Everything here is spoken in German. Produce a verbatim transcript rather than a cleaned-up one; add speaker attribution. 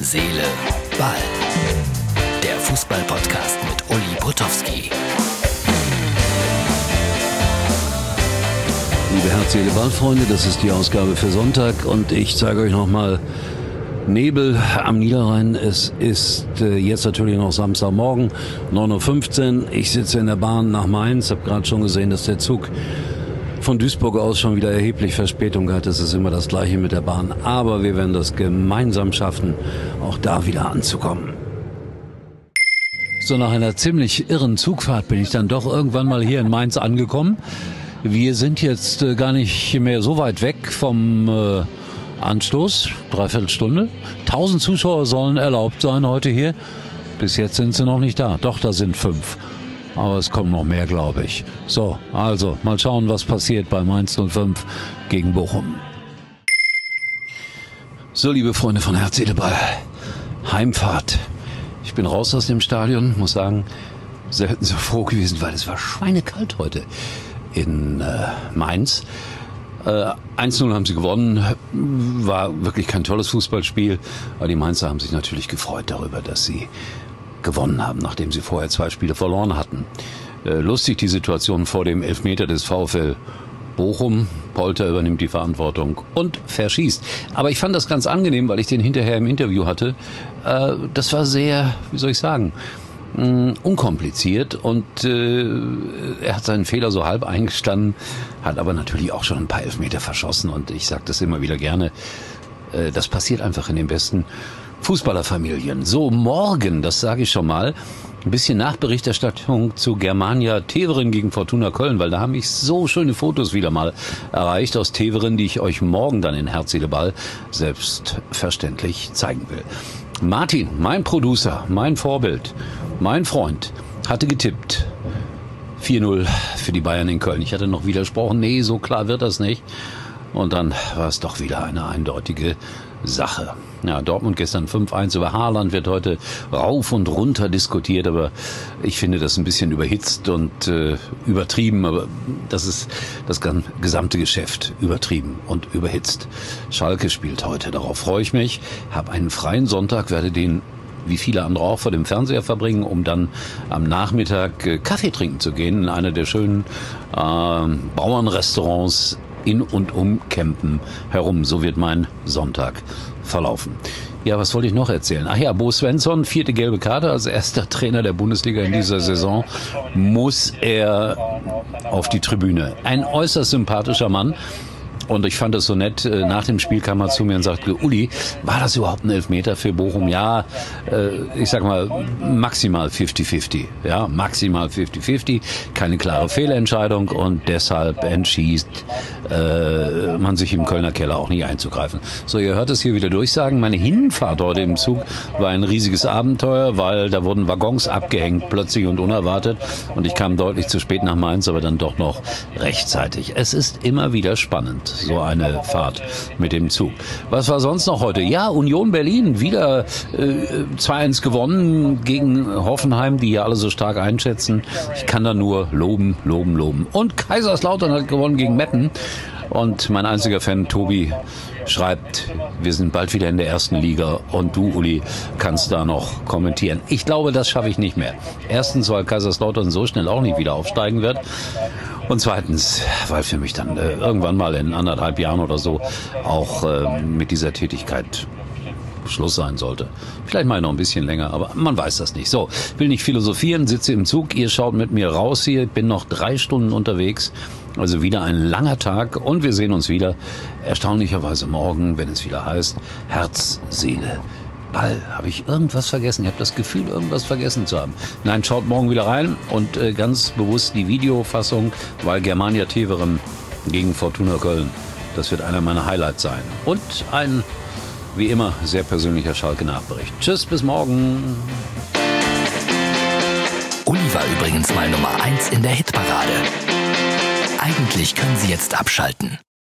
Speaker 1: Seele, Ball. Der Fußball-Podcast mit Uli Potowski.
Speaker 2: Liebe Herz, Seele, Ball-Freunde, das ist die Ausgabe für Sonntag und ich zeige euch nochmal Nebel am Niederrhein. Es ist äh, jetzt natürlich noch Samstagmorgen, neun Uhr fünfzehn. Ich sitze in der Bahn nach Mainz, habe gerade schon gesehen, dass der Zug von Duisburg aus schon wieder erheblich Verspätung hat. Es ist immer das Gleiche mit der Bahn. Aber wir werden das gemeinsam schaffen, auch da wieder anzukommen. So, nach einer ziemlich irren Zugfahrt bin ich dann doch irgendwann mal hier in Mainz angekommen. Wir sind jetzt äh, gar nicht mehr so weit weg vom äh, Anstoß, dreiviertel Stunde. Tausend Zuschauer sollen erlaubt sein heute hier. Bis jetzt sind sie noch nicht da. Doch, da sind fünf. Aber es kommen noch mehr, glaube ich. So, also, mal schauen, was passiert bei Mainz null fünf gegen Bochum. So, liebe Freunde von Herz, Seele, Ball. Heimfahrt. Ich bin raus aus dem Stadion, muss sagen, selten so froh gewesen, weil es war schweinekalt heute in äh, Mainz. Äh, eins null haben sie gewonnen, war wirklich kein tolles Fußballspiel, aber die Mainzer haben sich natürlich gefreut darüber, dass sie gewonnen haben, nachdem sie vorher zwei Spiele verloren hatten. Äh, lustig die Situation vor dem Elfmeter des VfL Bochum. Polter übernimmt die Verantwortung und verschießt. Aber ich fand das ganz angenehm, weil ich den hinterher im Interview hatte. Äh, das war sehr, wie soll ich sagen, mh, unkompliziert und äh, er hat seinen Fehler so halb eingestanden, hat aber natürlich auch schon ein paar Elfmeter verschossen und ich sage das immer wieder gerne, äh, das passiert einfach in den besten Fußballerfamilien. So, morgen, das sage ich schon mal, ein bisschen Nachberichterstattung zu Germania Teveren gegen Fortuna Köln, weil da haben mich so schöne Fotos wieder mal erreicht aus Teveren, die ich euch morgen dann in Herz, Seele, Ball selbstverständlich zeigen will. Martin, mein Producer, mein Vorbild, mein Freund, hatte getippt vier null für die Bayern in Köln. Ich hatte noch widersprochen, nee, so klar wird das nicht. Und dann war es doch wieder eine eindeutige Sache. Ja, Dortmund gestern fünf eins über Haaland, wird heute rauf und runter diskutiert, aber ich finde das ein bisschen überhitzt und äh, übertrieben, aber das ist das gesamte Geschäft übertrieben und überhitzt. Schalke spielt heute, darauf freue ich mich, habe einen freien Sonntag, werde den wie viele andere auch vor dem Fernseher verbringen, um dann am Nachmittag äh, Kaffee trinken zu gehen in einer der schönen äh, Bauernrestaurants in und um Kempen herum. So wird mein Sonntag verlaufen. Ja, was wollte ich noch erzählen? Ach ja, Bo Svensson, vierte gelbe Karte als erster Trainer der Bundesliga in dieser Saison, muss er auf die Tribüne. Ein äußerst sympathischer Mann. Und ich fand es so nett, nach dem Spiel kam er zu mir und sagte, Uli, war das überhaupt ein Elfmeter für Bochum? Ja, ich sag mal, maximal fünfzig fünfzig. Ja, maximal fünfzig fünfzig. Keine klare Fehlentscheidung und deshalb entschießt äh, man sich im Kölner Keller auch nicht einzugreifen. So, ihr hört es hier wieder durchsagen. Meine Hinfahrt heute im Zug war ein riesiges Abenteuer, weil da wurden Waggons abgehängt, plötzlich und unerwartet. Und ich kam deutlich zu spät nach Mainz, aber dann doch noch rechtzeitig. Es ist immer wieder spannend, so eine Fahrt mit dem Zug. Was war sonst noch heute? Ja, Union Berlin, wieder äh, zwei eins gewonnen gegen Hoffenheim, die ja alle so stark einschätzen. Ich kann da nur loben, loben, loben. Und Kaiserslautern hat gewonnen gegen Meppen. Und mein einziger Fan, Tobi, schreibt, wir sind bald wieder in der ersten Liga und du, Uli, kannst da noch kommentieren. Ich glaube, das schaffe ich nicht mehr. Erstens, weil Kaiserslautern so schnell auch nicht wieder aufsteigen wird. Und zweitens, weil für mich dann äh, irgendwann mal in anderthalb Jahren oder so auch äh, mit dieser Tätigkeit Schluss sein sollte. Vielleicht mal noch ein bisschen länger, aber man weiß das nicht. So, will nicht philosophieren, sitze im Zug, ihr schaut mit mir raus hier, bin noch drei Stunden unterwegs, also wieder ein langer Tag und wir sehen uns wieder, erstaunlicherweise morgen, wenn es wieder heißt, Herz, Seele, Ball. Habe ich irgendwas vergessen? Ich habe das Gefühl, irgendwas vergessen zu haben. Nein, schaut morgen wieder rein und äh, ganz bewusst die Videofassung, weil Germania Teveren gegen Fortuna Köln, das wird einer meiner Highlights sein. Und ein, wie immer, sehr persönlicher Schalke-Nachbericht. Tschüss, bis morgen.
Speaker 1: Uli war übrigens mal Nummer eins in der Hitparade. Eigentlich können Sie jetzt abschalten.